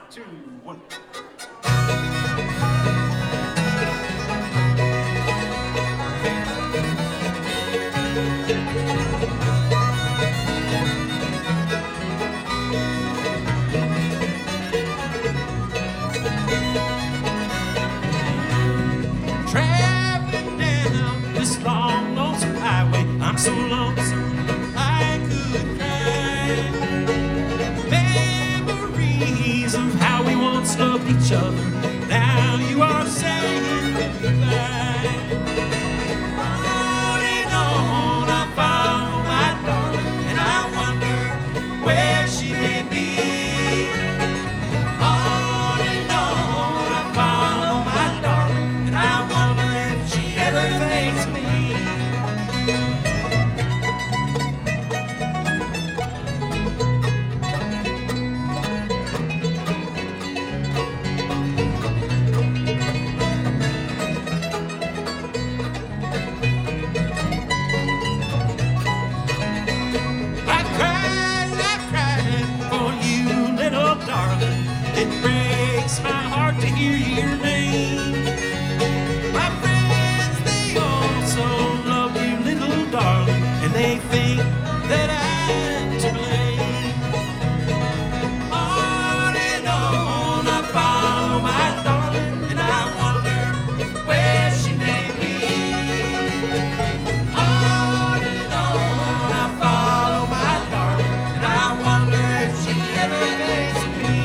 2, 1. Traveling down this long, lonesome highway, I'm so lonesome I could cry. Memories of how we once loved each other, now you are saying goodbye. On and on I follow my darling, and I wonder where she may be. On and on I follow my darling, and I wonder if she ever thinks of me. I've cried for you, little darling. It breaks my heart to hear your name. My friends, they also love you, little darling, and they think that I'm to blame. On and on I follow my darling, and I wonder where she may be. On and on I follow my darling, and I wonder if she ever thinks of me.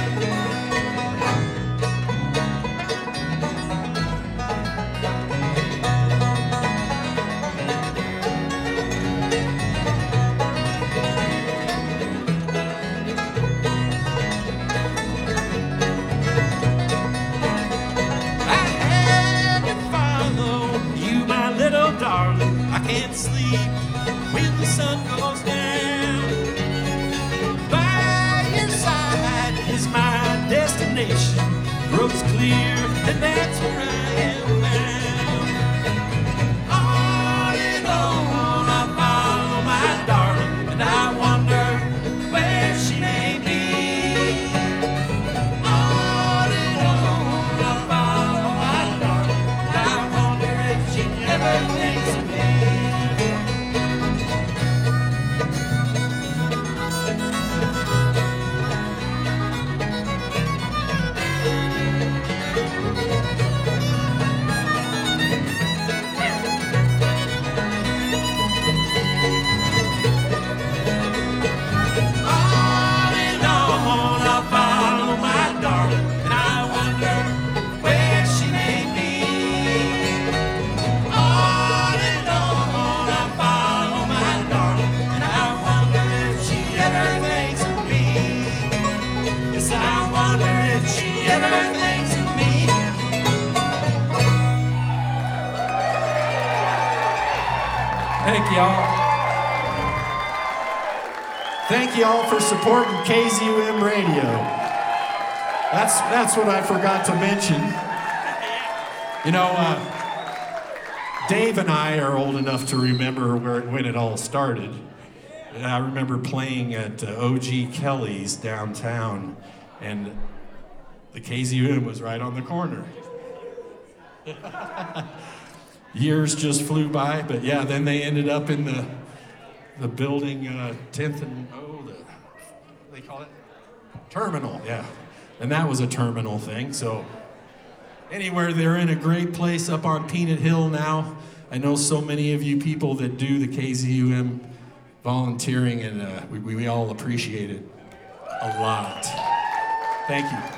I had to follow you, my little darling. I can't sleep when the sun goes down. By your side is my destination. Road's clear, and that's where I am bound. On and on I follow my darling, and I wonder where she may be. On and on I follow my darling, and I wonder if she ever thinks of me. On and on I follow my darling, and I wonder where she may be. On and on I follow my darling, and I wonder if she ever thinks of me. Yes, I wonder if she ever thinks of me. Thank y'all. Thank y'all for supporting KZUM Radio. That's what I forgot to mention. You know, Dave and I are old enough to remember when it all started. And I remember playing at O.G. Kelly's downtown, and the KZUM was right on the corner. Years just flew by, but yeah, then they ended up in the building 10th and, what do they call it? Terminal, yeah. And that was a terminal thing, so anywhere, they're in a great place up on Peanut Hill now. I know so many of you people that do the KZUM volunteering, and we all appreciate it a lot. Thank you.